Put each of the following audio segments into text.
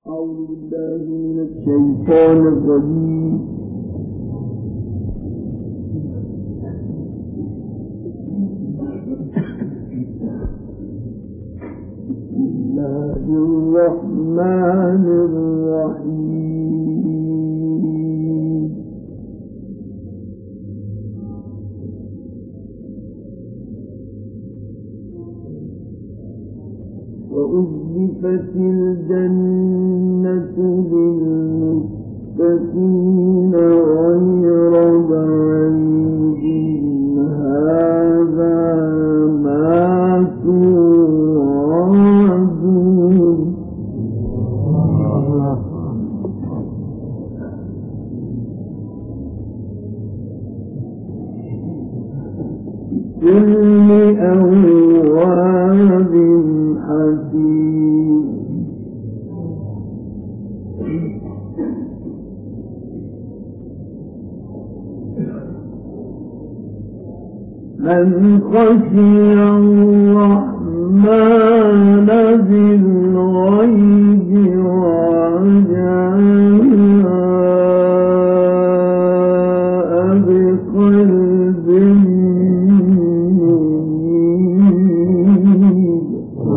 أعوذ بالله من الشيطان الرجيم. بسم الله الرحمن الرحيم. وأزلفت الجنة للمتقين غير بعيد هذا ما توعدون كل أواب حكيم. من خشي الرحمن بالغيب وجاء بقلب منيب.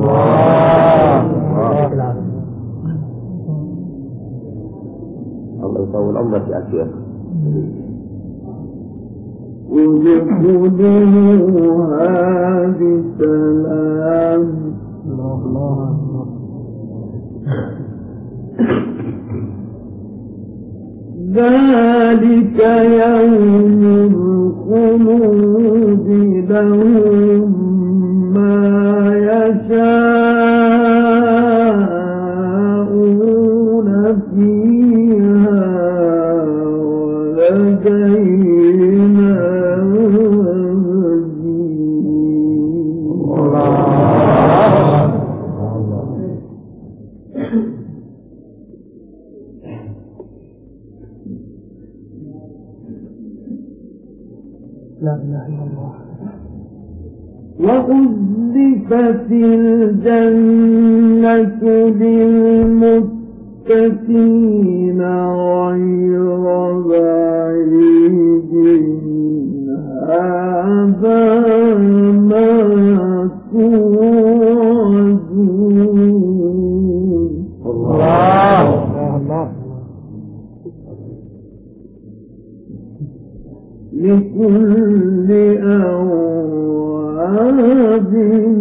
الله يطول عمرك يا شيخ. ادخلوها بسلام. ذلك يوم الخلود لهم ما يشاءون فيها ولدينا لا إله إلا الله. وأزلفت الجنة للمتقين غير بعيد هذا ما توعدون. الله لكل أواب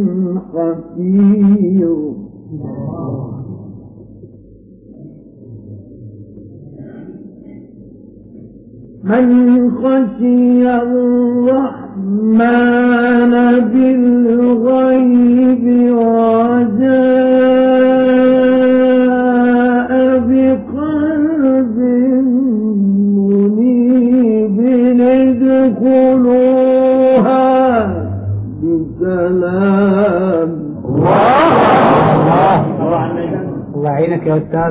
حفيظ. من خشي الرحمن بالغيب وجاء بقلب منيب ادخلوها بسلام. الله يعينك يا أستاذ.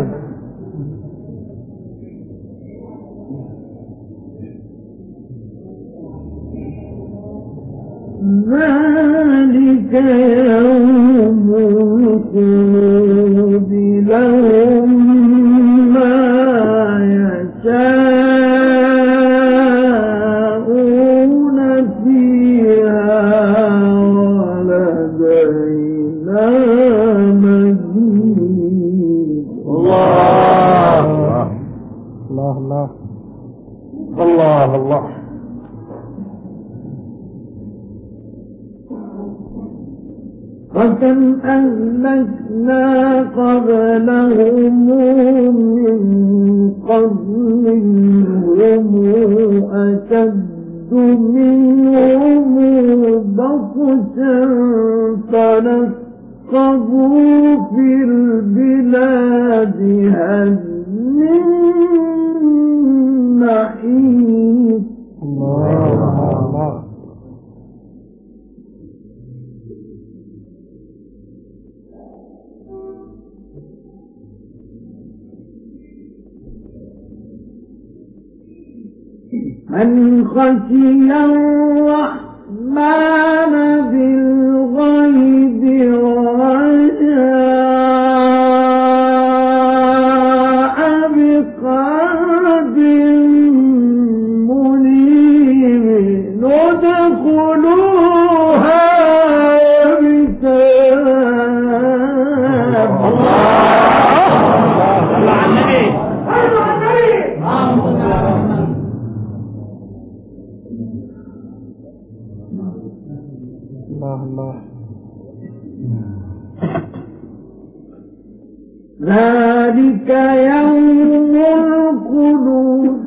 ذلك يوم الخلود لهم ما يشاءون فيها ولدينا مزيد. الله الله الله الله الله. وكم أهلكنا قبلهم من قرن هم أشد منهم بطشا فنقبوا في البلاد هل من محيص. الله من خشي الرحمن بالغيب وجاء ذلك يوم الخلود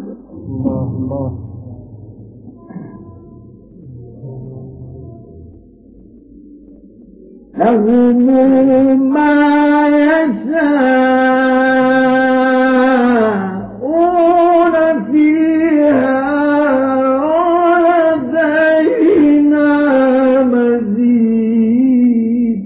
لهم ما يشاءون فيها ولدينا مزيد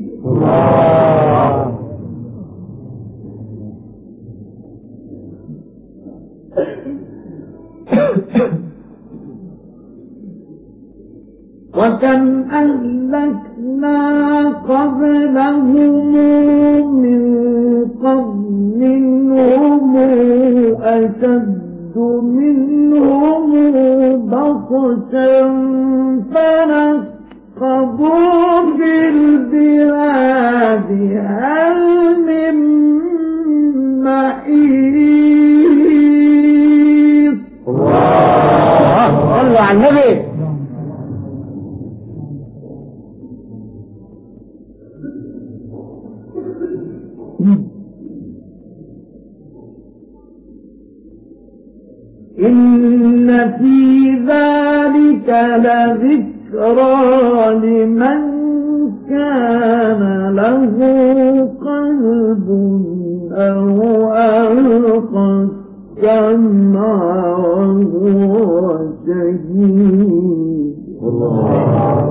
وكم أهلكنا قبلهم من قرن هم أشد منهم بطشا فنقبوا في البلاد هل من محيص. صلوا على النبي. إن في ذلك لذكرى لمن كان له قلب أو ألقى السمع وهو شهيد. الله.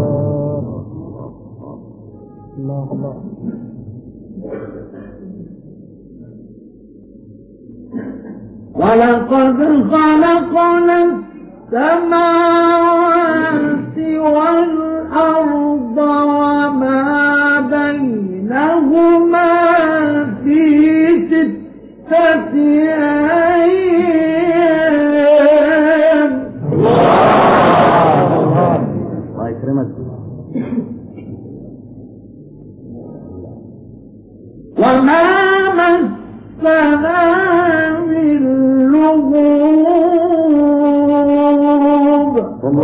ولقد خلقنا السماوات والأرض وما بينهما في 6 أيام. الله يكرمك. وما مسنا من لغوب.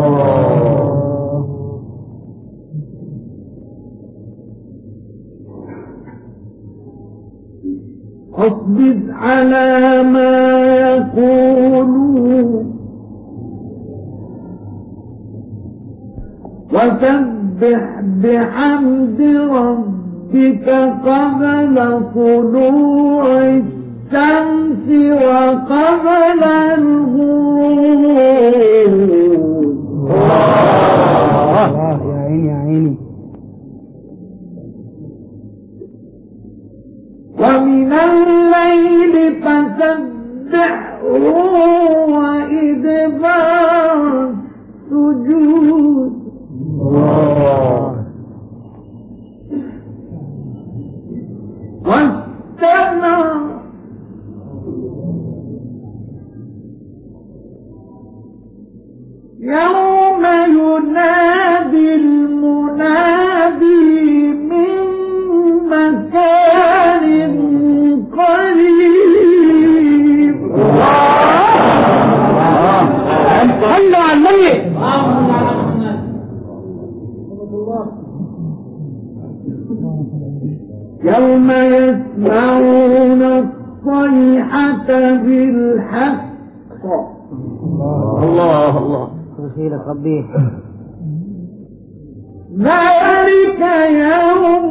اصبر على ما يقولون وسبح بحمد ربك قبل طلوع الشمس وقبل الغروب. يا عيني يا عيني. ومن الليل فسبحه وإدبار السجود. واستمع يوم ينادي المنادي من مكان قريب. صلوا على النبي. يوم يسمعون الصيحة بالحق. الله الله. خيرك ربي. ذلك يوم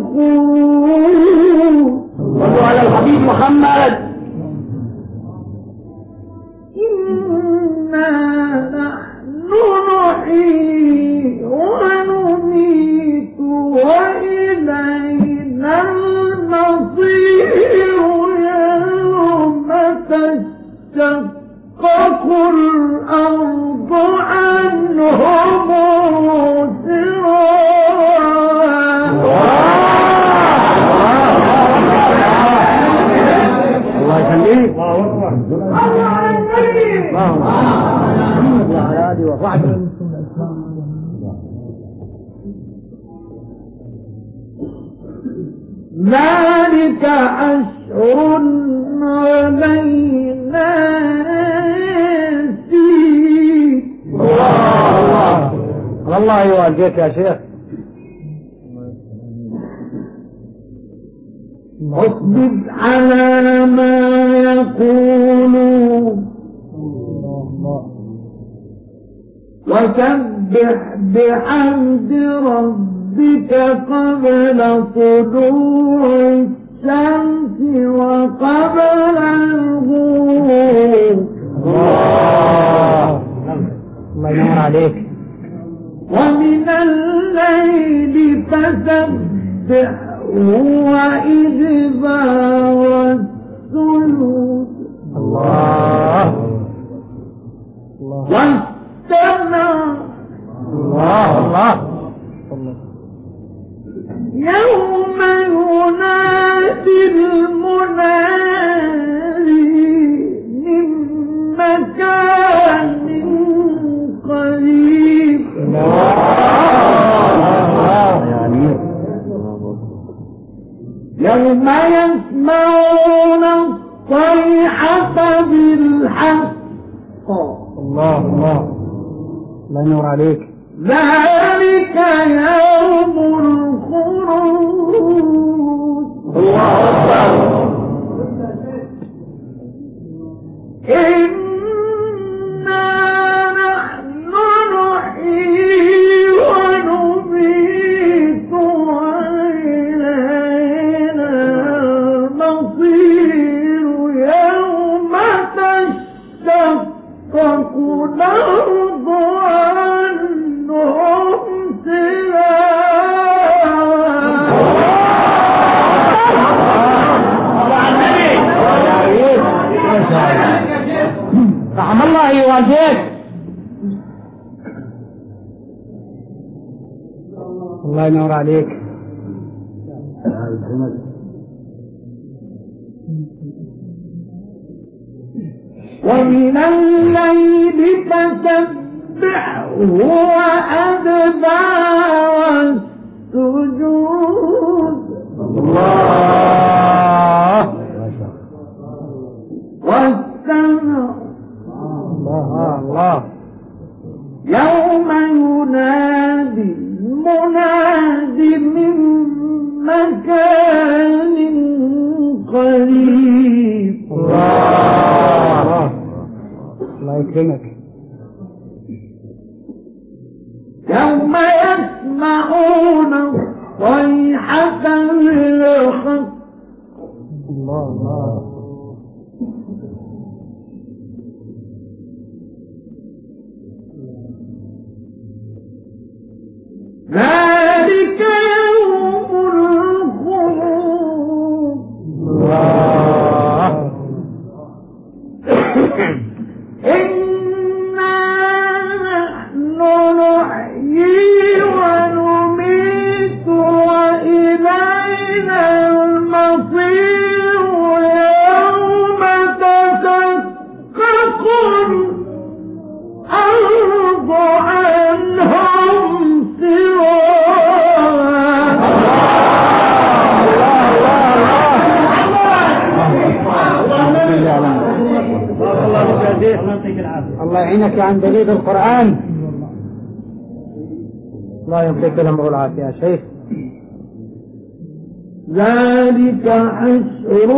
الخروج. صلوا على الحبيب محمد. إنا نحن نحيي ونميت وإلينا المصير يوم تشقق الأرض عنهم الله يخليك. ذلك أشهر علينا يسير. الله يوجهك يا شيخ. اصبر على ما يقولون وسبح بحمد ربك قبل طلوع الشمس وقبل الغروب. الله ينور عليك. ومن الليل فسبحه وإدبار السجود. الله واستمع الله يوم ينادي المنادي من مكان قريب. يوم يسمعون الصيحة بالحق. الله ينور عليك. ذلك يوم الخروج. الله أكبر. إنا نحن نحيي ونميت وإلينا المصير. يوم تشقق الأرض عنهم رحم الله والديك. الله ينور عليك. ومن الليل فسبحه وأدبار السجود. الله واستمع الله يوم ينادي المناد من مكان قريب. الله يكرمك. يوم يسمعون الصيحة بالحق. الله ذلك يوم الخروج. إنا نحن نحيي ونميت وإلينا المصير. يوم تشقق الأرض عنهم الله يعينك يا عن دليل القرآن. الله يمسك الأمر العافية يا شيخ. ذلك حشر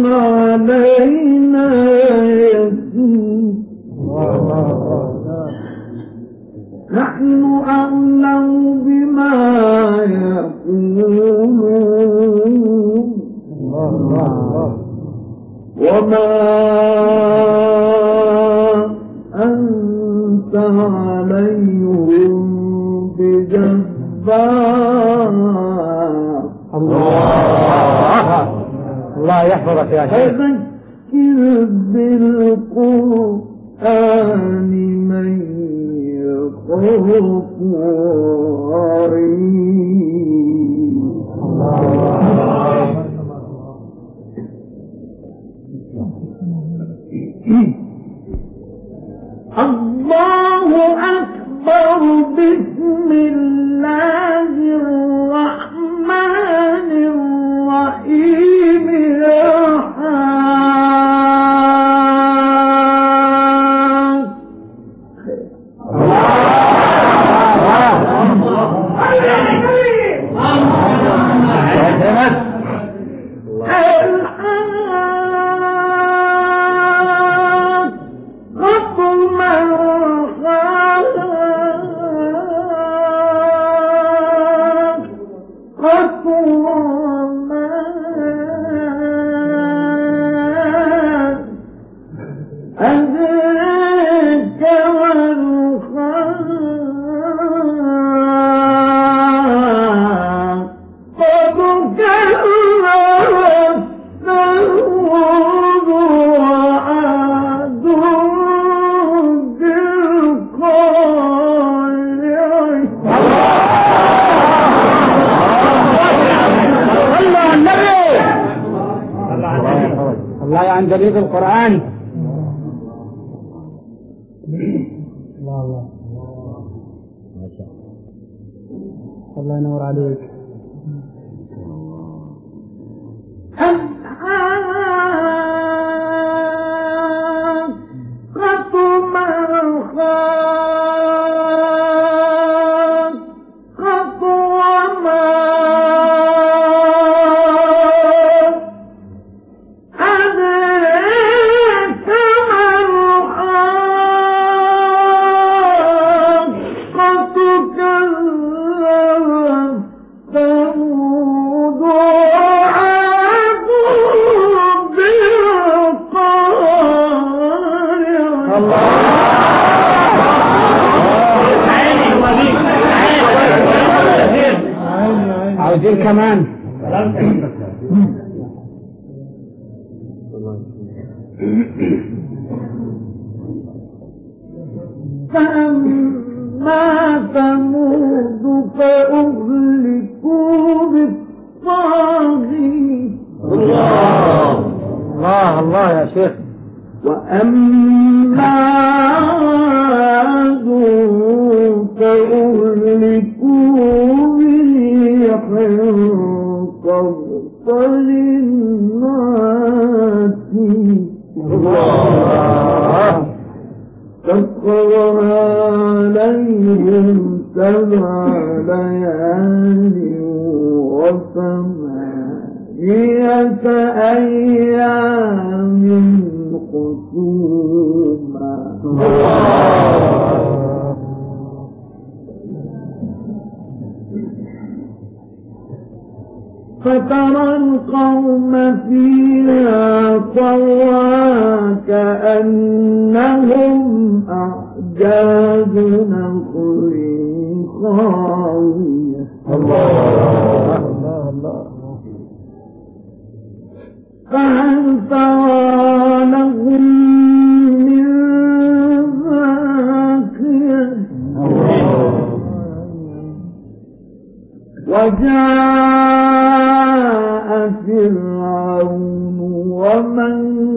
علينا يسير. نحن أعلم بما يقولون وما أنت عليهم بجبار. الله يحفظك يا شيخ. فذكر بالقرآن من يخاف الله أكبر. بسم الله الرحمن الرحيم. الحمد الله عن دليل القرآن. الله ما شاء الله. الله ينور عليك. عاوزين كمان. فأما ثمود فأهلكوا بالطاغية. الله يا شيخ. وأما عاد فأهلكوا بريح صرصر عاتية سخرها عليهم 7 ليال و8 أيام حسوما. فترى القوم فيها صرعى كأنهم أعجاز نخل خاوية. فهل ترى لهم من باقية. وجاء فرعون ومن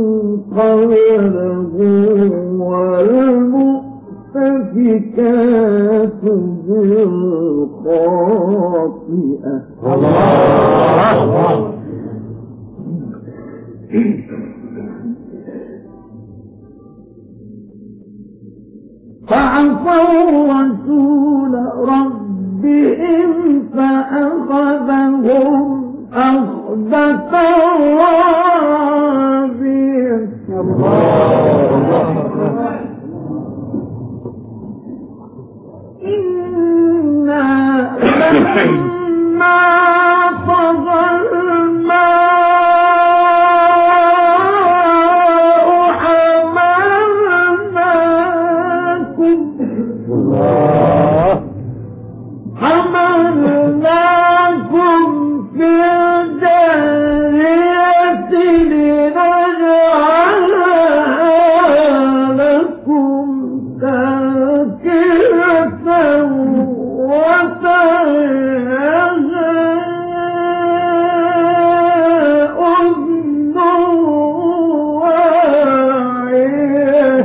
قبله والمؤتفكات بالخاطئة. فعصوا رسول ربهم فأخذهم أخذة رابية. إنا لما طغى الماء حملناكم في الجارية لنجعلها لكم تذكرة وتعيها أذن واعية.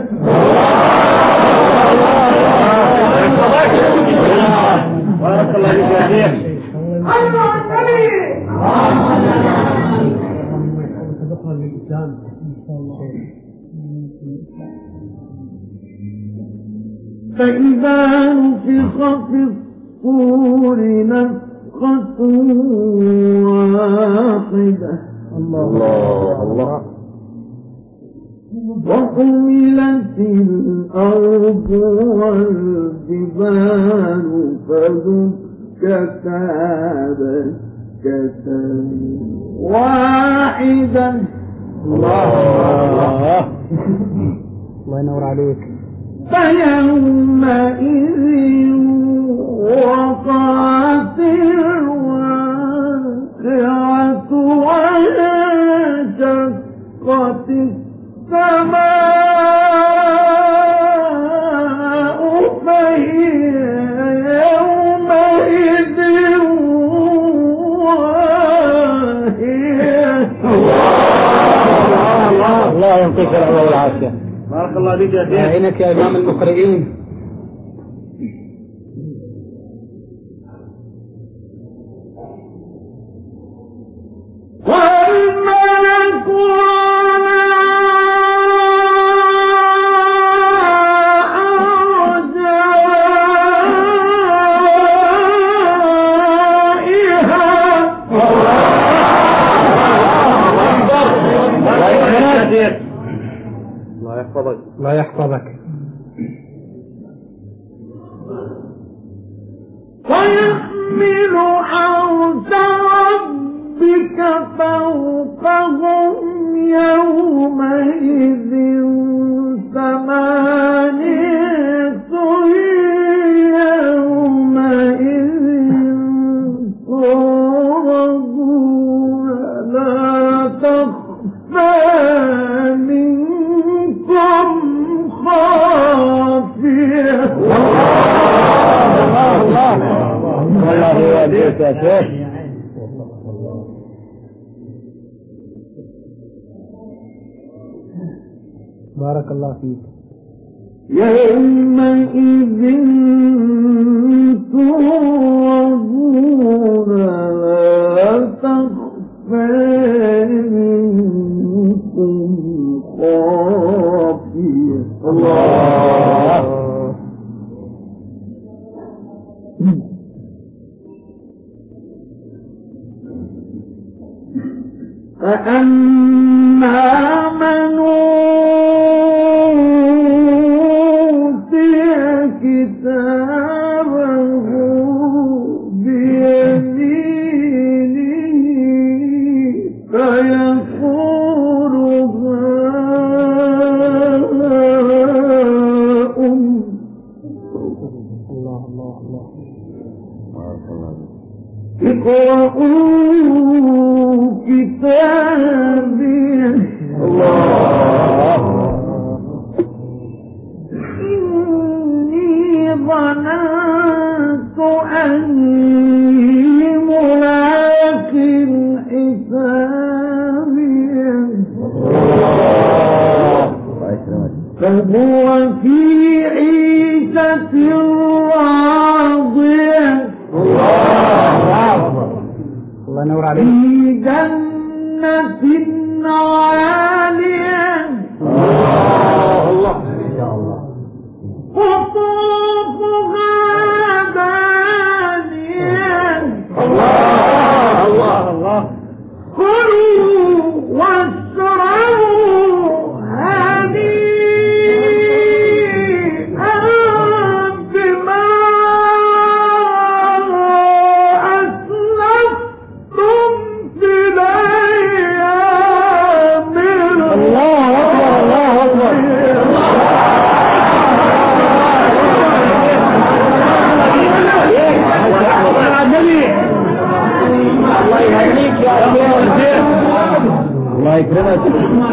بارك الله فيك يا شيخ. الله النبي فإذا نفخ في الصور نفخة واحدة. الله وحملت الأرض والجبال فدكتا دكة واحدة. الله ينور عليك. فيومئذ وقعت الواقعة وانشقت السماء فهي يومئذ واهية. الله يعطيك العافية والعافية. بارك الله فيك يا شيخ. عينك يا إمام المقرئين. والملك الله يحفظك. ويحمل عرش ربك فوقهم يومئذ ثمانية يومئذ تعرضون لا تخفى منكم خافية. والله يهديك يا شيخ. بارك الله فيك. يومئذ تعرضون لا تخفى منكم خافية. الله. فأما من أوتي كتابه بيمينه فيقول هاؤم اقرءوا كتابيه. إني ظننت أني ملاق حسابيه فهو في عيشة راضية الله ينور عليك. في جنة عالية الله يا الله. قطوفها دانية الله الله. كلوا واشربوا هنيئا بما أسلفتم في الأيام. الله أكبر. الله أكبر. الله يهنيك يا شيخ. الله يكرمك.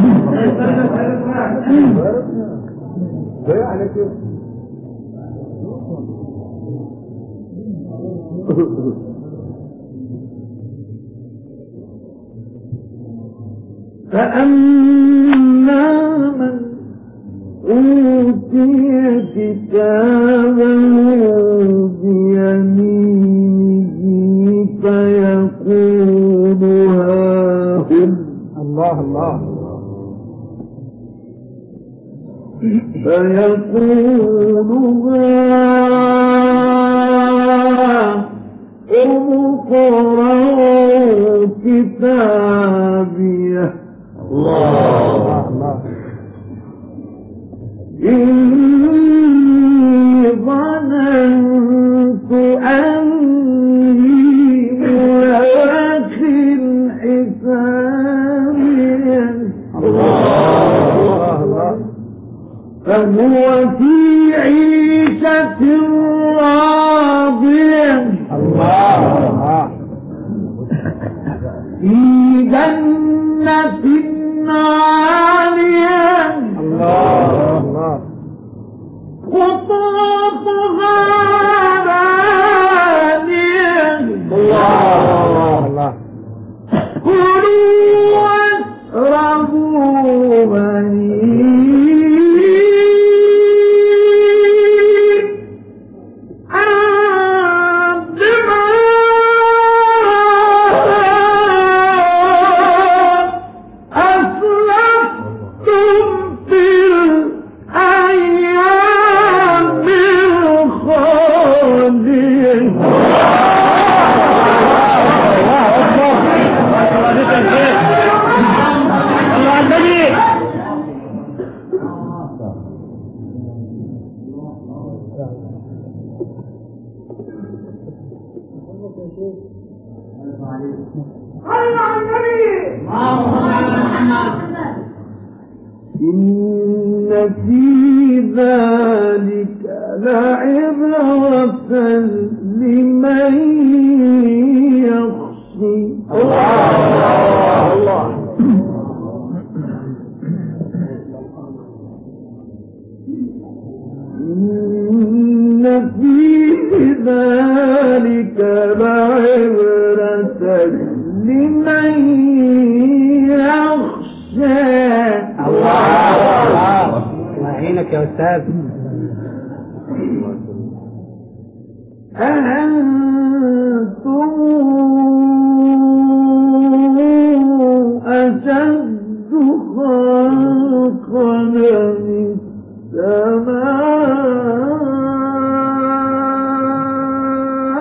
فأما من أوتي كتابه بيمينه فيقول هاهم. الله الله. فيقول هاهم اقرءوا كتابيه. الله الله. إني ظننت أني ملاق حسابيه فهو في عيشة راضية في جنة عالية قطوفها دانية كلوا واشربوا إن في ذلك لعبرة لمن يخشى. الله إن في ذلك لعبرة لمن يخشى. الله يعينك يا أستاذ. أأنتم أشد خلقا من السماء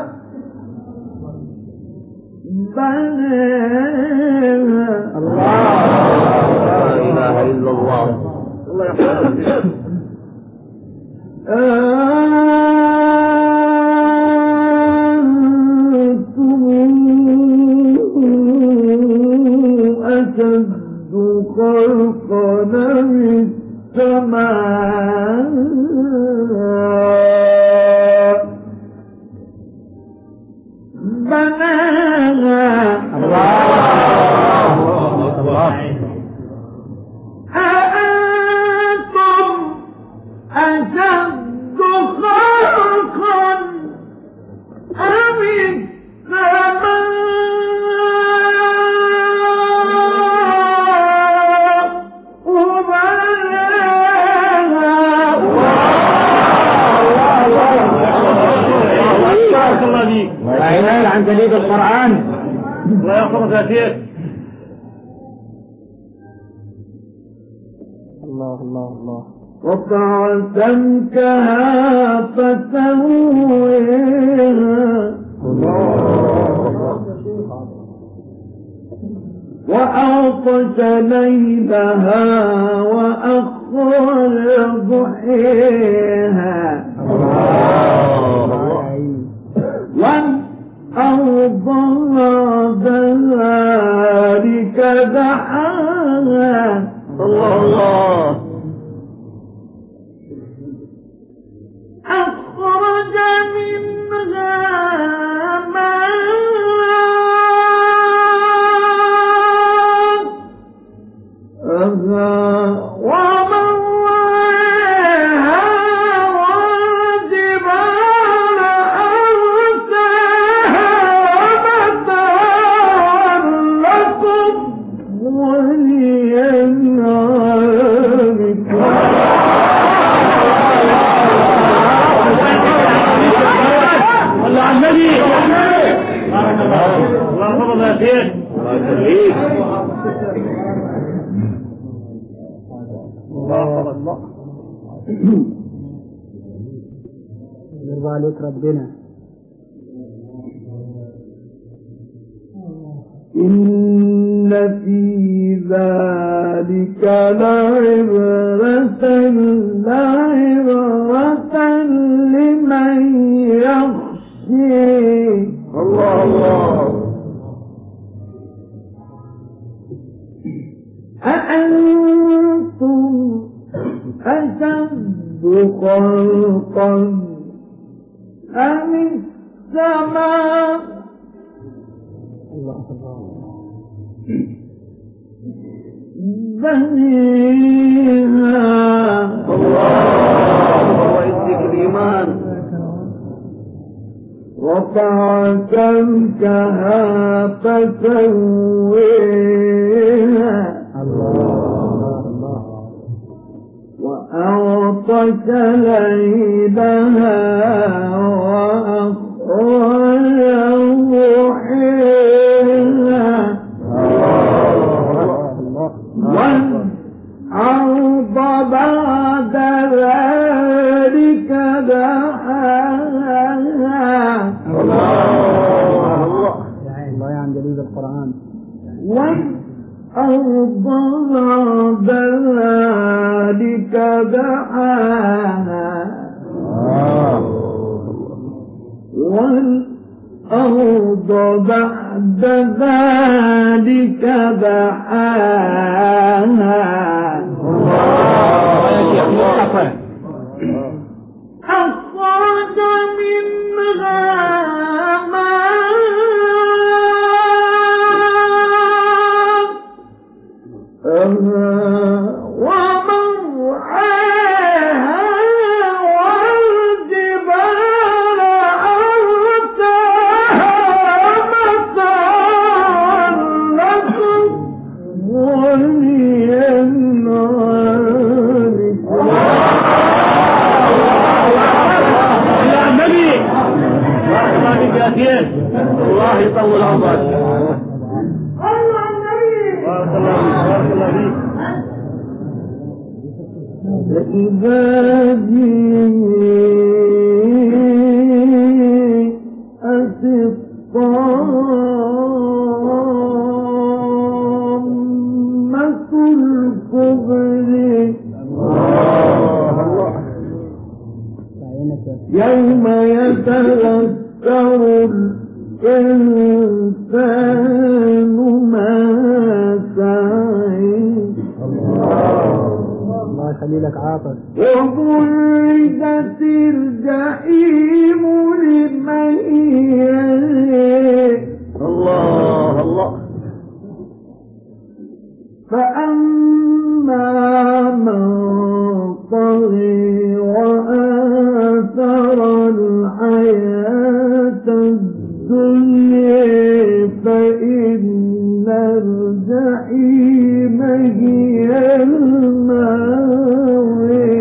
بناها. لا إله إلا الله. الله يحفظك. أنتم أشد خلقا من السماء بناها. أأنتم أشد خلقا أم السماء الله عن دليل القرآن. الله يحفظك يا شيخ. الله الله الله. رفع سمكها فسويها وأغطش ليلها وأخرج ضحيها والأرض بعد ذلك دحاها. الله أخرج منها ماءها ومرعاها والجبال أرساها ومتاعا لكم ولأنعامكم. الله عن النبي. الله يحفظك يا شيخ. الله يخليك. الله يرضى عليك ربنا. إن في ذلك لعبرة لمن يخشى. الله أأنتم أشد خلقا أم السماء بنيها. الله ويديك الإيمان. رفع سمكها فسويها وأغطش ليلها وأخرج ضحيها والأرض بعد ذلك دحاها. الله يعن دليل القرآن. والأرض بعد ذلك دحاها والأرض بعد ذلك دحاها أخرج منها ومرعاها والجبال أرساها متاعا لكم ولأنعامكم. الله يطول عمرك. فإذا جاءت الطامة الكبرى يوم يتذكر الإنسان ما سعى. الله يخليلك عاطف. وبرزت الجحيم لمن يرى. الله الله. فأما من طغى وآثر الحياة الدنيا فإن الجحيم هي المأوى.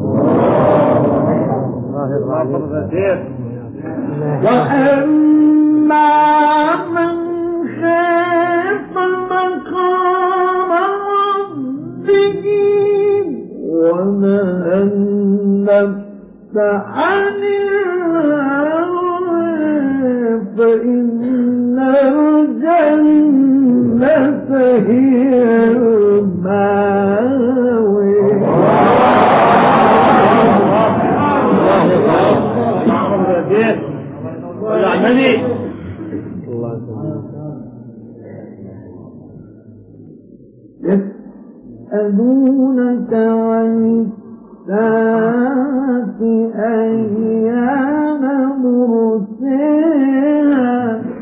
وأما من خاف مقام ربه ونهى النفس عن الهوى فإن الجنة هي المأوى. يسألونك عن الساعة أيان مرساها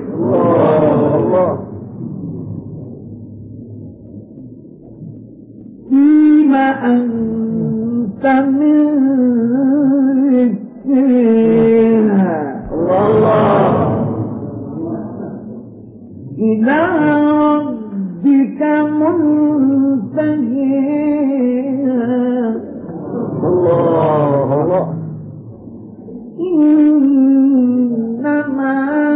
فيما أنت من ذكرها إلى ربك منتهيها. الله إنما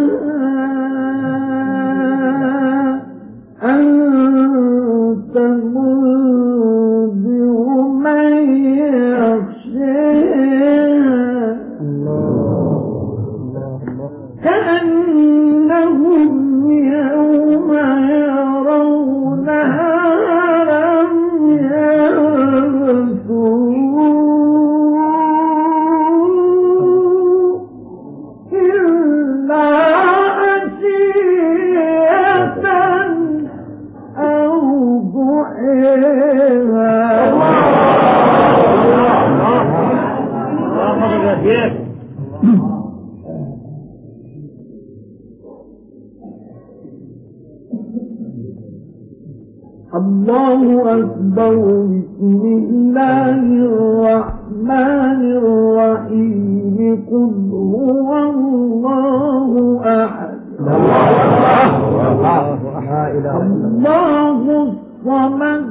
أنت منذر من يخشاها كأنهم يوم يرونها لم يلبثوا إلا عشية أو ضحاها. الله أكبر. بسم الله الرحمن الرحيم. قل هو الله أحد الله الصمد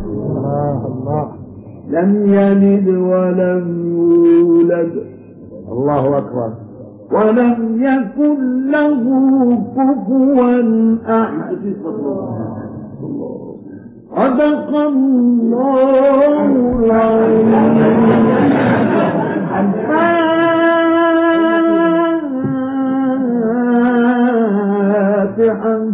لم يلد ولم يولد الله أكبر ولم يكن له كفوا أحد. صدق الله العظيم.